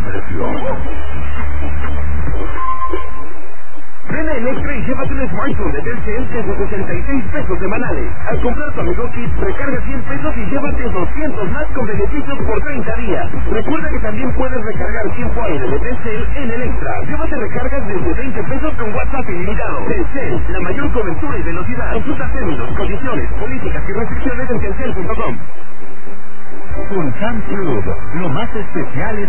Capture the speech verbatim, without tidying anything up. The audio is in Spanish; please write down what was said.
precio. Ven a Electra y llévate un smartphone de Telcel desde sesenta y seis pesos semanales. Al comprar tu Amigo Kit, recarga cien pesos y llévate doscientos más con beneficios por treinta días. Recuerda que también puedes recargar tiempo aire de Telcel en Electra. Llévate recargas desde veinte pesos con WhatsApp ilimitado. Telcel, la mayor cobertura y velocidad. Consulta términos, condiciones, políticas y restricciones en telcel punto com. Con Sam Club, lo más especial es